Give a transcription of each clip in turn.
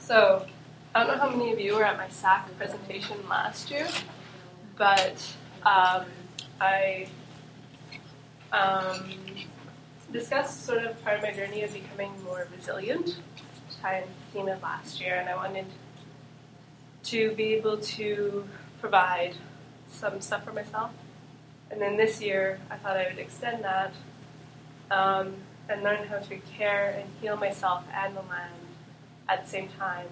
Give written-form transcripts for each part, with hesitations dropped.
So, I don't know how many of you were at my SAC presentation last year, but I discussed sort of part of my journey of becoming more resilient, kind of the theme of last year, and I wanted to be able to provide some stuff for myself. And then this year, I thought I would extend that and learn how to care and heal myself and the land at the same time.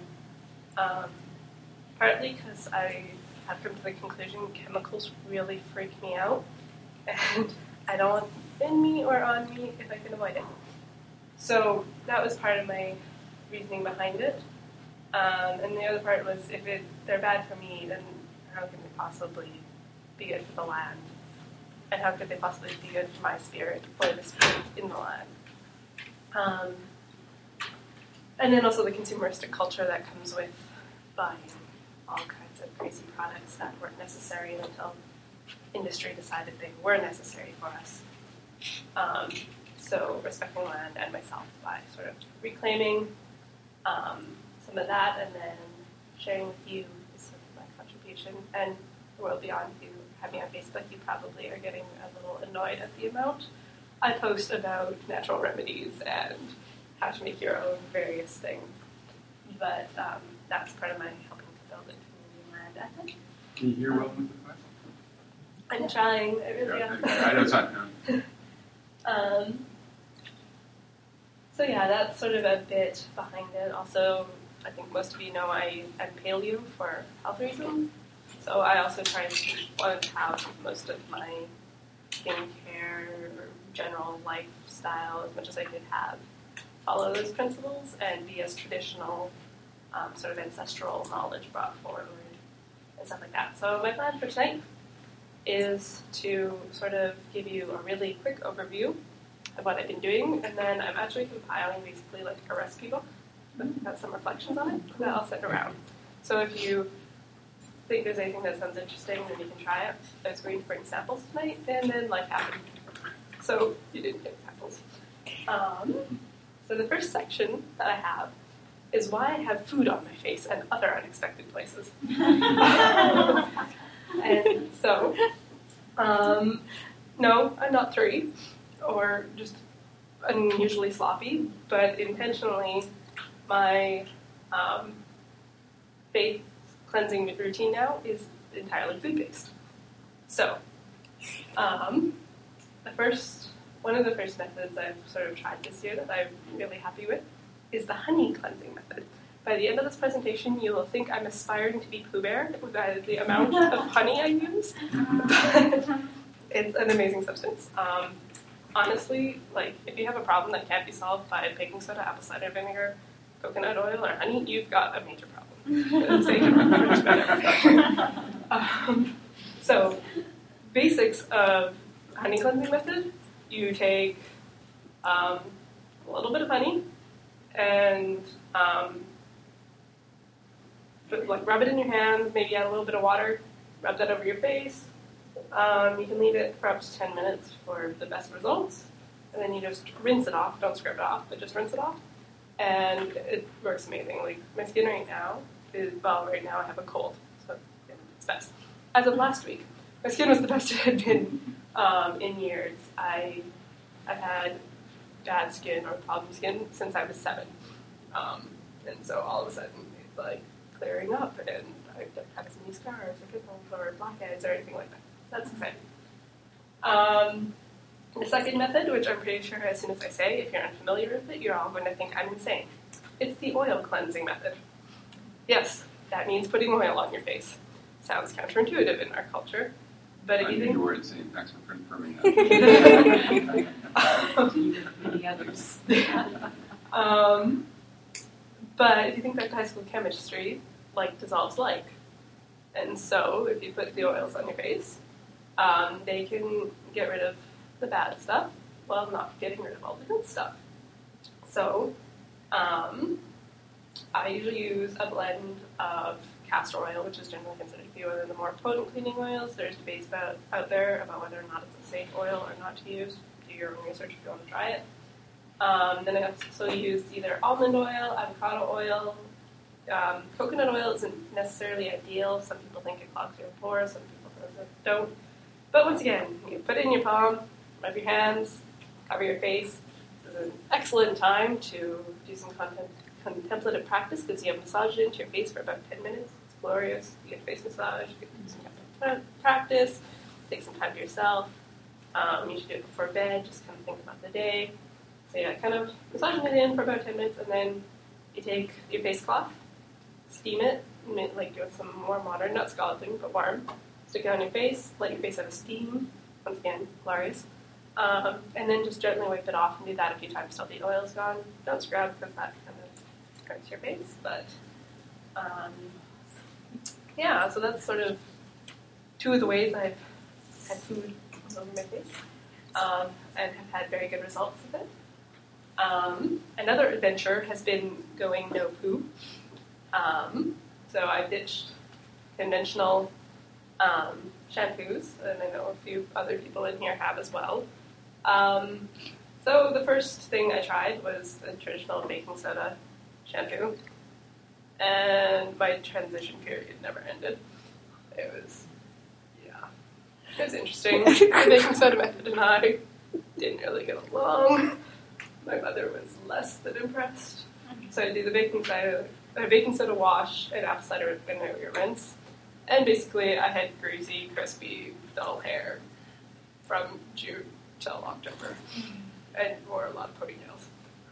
Partly because I have come to the conclusion chemicals really freak me out, and I don't want them in me or on me if I can avoid it. So that was part of my reasoning behind it. And the other part was if they're bad for me, then how can they possibly be good for the land? And how could they possibly be good for my spirit or the spirit in the land? And then also the consumeristic culture that comes with buying all kinds of crazy products that weren't necessary until industry decided they were necessary for us. So respecting land and myself by sort of reclaiming some of that and then sharing with you sort of my contribution and the world beyond. If you have me on Facebook, you probably are getting a little annoyed at the amount I post about natural remedies and how to make your own various things. But that's part of my helping to build a community land ethic. Can you hear well with the question? I'm trying. I really am. I know it's not now. So yeah, that's sort of a bit behind it. Also, I think most of you know I am paleo for health reasons. So I also try to have most of my skincare or general lifestyle, as much as I could have, follow those principles and be as traditional, sort of ancestral knowledge brought forward and stuff like that. So my plan for tonight is to sort of give you a really quick overview of what I've been doing, and then I'm actually compiling basically like a recipe book that has some reflections on it that I'll send around. So if you think there's anything that sounds interesting, then you can try it. I was going to bring samples tonight, and then life happened. So you didn't get samples. So the first section that I have is why I have food on my face and other unexpected places. And so, no, I'm not 3 or just unusually sloppy, but intentionally my faith cleansing routine now is entirely food-based. So, one of the first methods I've sort of tried this year that I'm really happy with is the honey cleansing method. By the end of this presentation, you will think I'm aspiring to be Pooh Bear with the amount of honey I use. It's an amazing substance. Honestly, like, if you have a problem that can't be solved by baking soda, apple cider vinegar, coconut oil, or honey, you've got a major problem. So, basics of honey cleansing method. You take a little bit of honey and rub it in your hands, maybe add a little bit of water, rub that over your face. You can leave it for up to 10 minutes for the best results. And then you just rinse it off. Don't scrub it off, but just rinse it off. And it works amazing. Like, my skin right now right now I have a cold, so it's best. As of last week, my skin was the best it had been in years. I've had bad skin or problem skin since I was 7. And so all of a sudden it's like clearing up and I don't have as many scars or pimples or blackheads or anything like that. That's exciting. The second method, which I'm pretty sure as soon as I say, if you're unfamiliar with it, you're all going to think I'm insane. It's the oil cleansing method. Yes, that means putting oil on your face. Sounds counterintuitive in our culture. But if you think... word insane, thanks for confirming that. Many others. But if you think back to high school chemistry, like dissolves like. And so if you put the oils on your face, they can get rid of the bad stuff while not getting rid of all the good stuff. So I usually use a blend of castor oil, which is generally considered to be one of the more potent cleaning oils. There's debates out there about whether or not it's a safe oil or not to use. Do your own research if you want to try it. Then I also use either almond oil, avocado oil, Coconut oil isn't necessarily ideal. Some people think it clogs your pores, some people don't. But once again, you put it in your palm, rub your hands, cover your face. This is an excellent time to do some contemplative practice because you have massaged it into your face for about 10 minutes. It's glorious. You get a face massage, you get to do some practice, take some time to yourself. You should do it before bed, just kind of think about the day. So yeah, kind of massaging it in for about 10 minutes, and then you take your face cloth, steam it, like do some more modern, not scalding, but warm. Stick it on your face, let your face have a steam. Once again, glorious. And then just gently wipe it off and do that a few times till the oil's gone. Don't scrub because that kind of hurts your face, but yeah, so that's sort of two of the ways I've had food all over my face and have had very good results with it. Another adventure has been going no poo. So I ditched conventional shampoos, and I know a few other people in here have as well. So the first thing I tried was the traditional baking soda shampoo, and my transition period never ended. It was interesting. The baking soda method and I didn't really get along. My mother was less than impressed. So I do the baking soda wash and apple cider vinegar rinse. And basically I had greasy, crispy, dull hair from June till October. And wore a lot of ponytails.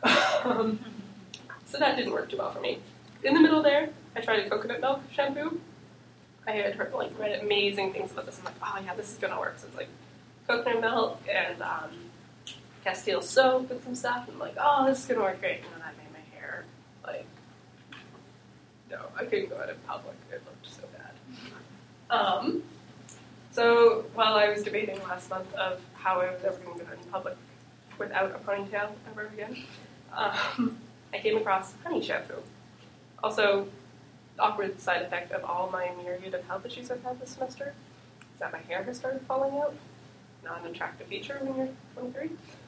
So that didn't work too well for me. In the middle there, I tried a coconut milk shampoo. I had read amazing things about this. I'm like, oh yeah, this is gonna work. So it's like coconut milk and Castile soap and some stuff. And I'm like, oh, this is gonna work great. And then I made my hair no, I couldn't go out in public. It looked so bad. So while I was debating last month of how I was ever going to go out in public without a ponytail ever again, I came across honey shampoo. Also, the awkward side effect of all my myriad of health issues I've had this semester is that my hair has started falling out. Not an attractive feature when you're 23.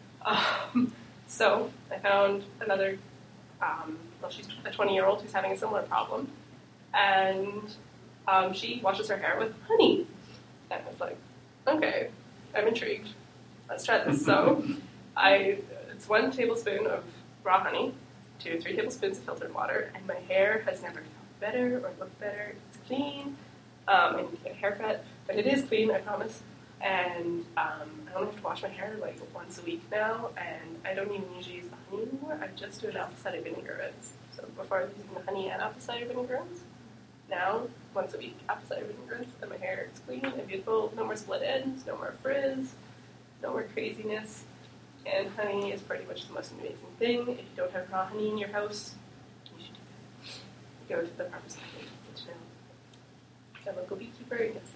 So I found another, she's a 20-year-old who's having a similar problem, and she washes her hair with honey. And I was like, okay, I'm intrigued. Let's try this. So it's 1 tablespoon of raw honey to 3 tablespoons of filtered water, and my hair has never felt better or looked better. It's clean. I need to get a haircut, but it is clean, I promise. And I don't have to wash my hair once a week now, and I don't even usually use the honey anymore. I just do an apple cider vinegar rinse. So before I was using the honey and apple cider vinegar rinse. Now, once a week, apple cider vinegar rinse, and my hair is clean and beautiful. No more split ends, no more frizz, no more craziness. And honey is pretty much the most amazing thing. If you don't have raw honey in your house, you should do that. Go to the farmer's market, which now a local beekeeper, and get some.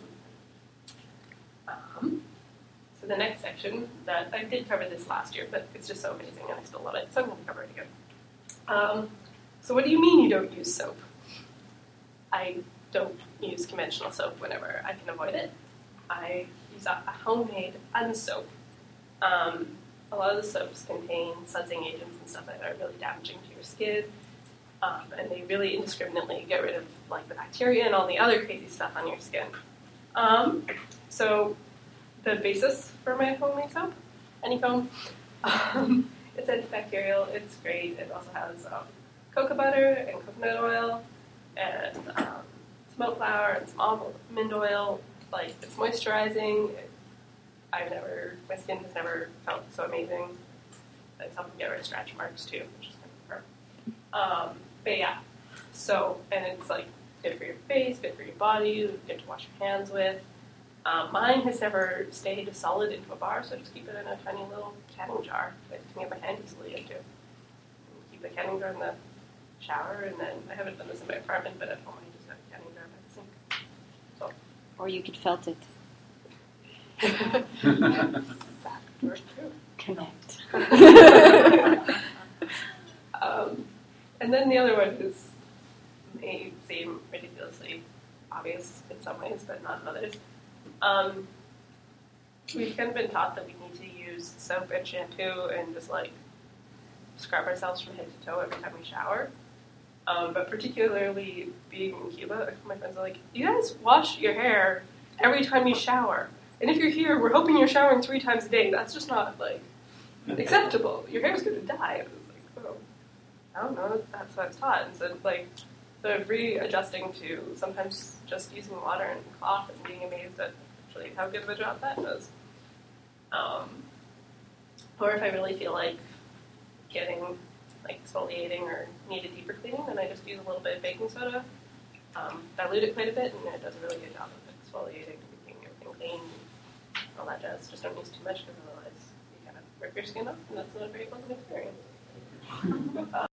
So the next section that I did cover this last year, but it's just so amazing and I still love it, so I'm going to cover it again. So what do you mean you don't use soap? I don't use conventional soap whenever I can avoid it. I use a homemade unsoap. A lot of the soaps contain sudsing agents and stuff that are really damaging to your skin, and they really indiscriminately get rid of the bacteria and all the other crazy stuff on your skin. So the basis for my homemade soap, Honeycomb, it's antibacterial, it's great. It also has cocoa butter and coconut oil and some oat flour and some almond oil. It's moisturizing. My skin has never felt so amazing. It's helping get rid of scratch marks too, which is kind of fun. But yeah, so, and it's good for your face, good for your body, good to wash your hands with. Mine has never stayed solid into a bar, so I just keep it in a tiny little canning jar that I can get my hand easily into. Keep the canning jar in the shower, and then I haven't done this in my apartment, but at home I just have a canning jar by the sink. So. Or you could felt it. That works too. Connect. And then the other one may seem ridiculously obvious in some ways, but not in others. We've kind of been taught that we need to use soap and shampoo and just scrub ourselves from head to toe every time we shower. But particularly being in Cuba, my friends are like, you guys wash your hair every time you shower. And if you're here, we're hoping you're showering 3 times a day. That's just not, like, acceptable. Your hair's going to die. And I was like, oh, I don't know. That's what I was taught. And so, like, sort of readjusting to sometimes just using water and cloth and being amazed at actually how good of a job that does. Or if I really feel like getting, like, exfoliating or need a deeper cleaning, then I just use a little bit of baking soda, dilute it quite a bit, and it does a really good job of exfoliating, making everything clean, all that jazz. Just don't use too much because otherwise you kind of rip your skin off, and that's not a very pleasant experience.